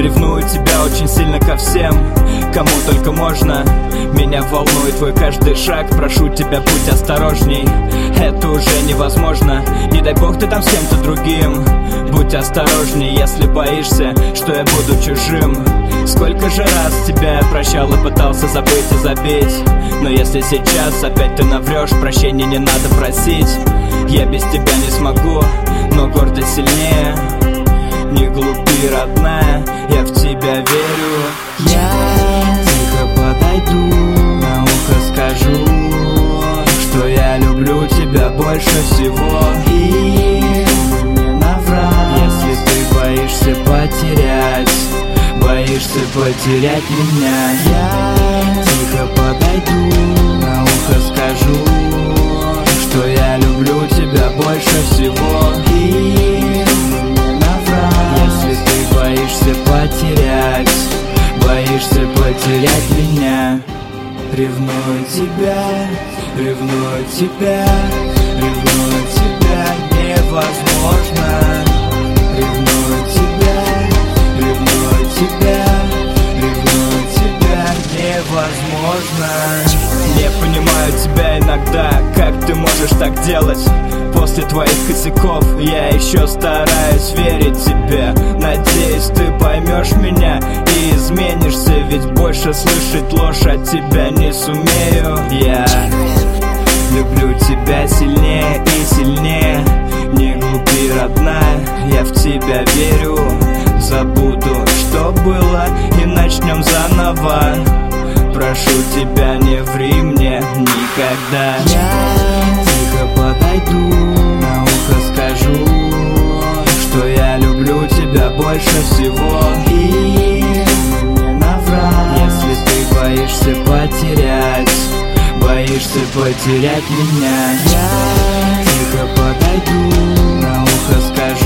Ревную тебя очень сильно ко всем, кому только можно. Меня волнует твой каждый шаг. Прошу тебя, будь осторожней, это уже невозможно. Не дай бог ты там с кем-то другим. Будь осторожней, если боишься, что я буду чужим. Сколько же раз тебя я прощал и пытался забыть и забить. Но если сейчас опять ты наврешь, прощения не надо просить. Я без тебя не смогу, но гордость сильнее. Не глупи, родная, я в тебя верю. Я тихо подойду, на ухо скажу, что я люблю тебя больше всего. И не наврать, если ты боишься потерять меня. Я тихо подойду, на ухо скажу, что я люблю тебя больше всего. И не наврать, если ты боишься потерять меня. Ревную тебя, ревную тебя, ревную тебя невозможно. Ревную тебя, ревную тебя, ревную тебя невозможно. Не понимаю тебя иногда, как ты можешь так делать. После твоих косяков я еще стараюсь верить тебе. Надеюсь, ты поймешь меня и изменишься, ведь больше слышать ложь от тебя не сумею. Я люблю тебя сильнее и сильнее. Не глупи, родная, я в тебя верю. Забуду, что было, и начнем заново. Прошу тебя, не ври мне никогда. Я тихо подойду, на ухо скажу, что я люблю тебя больше всего. И не наврать, если ты боишься потерять меня. Я тихо подойду, на ухо скажу,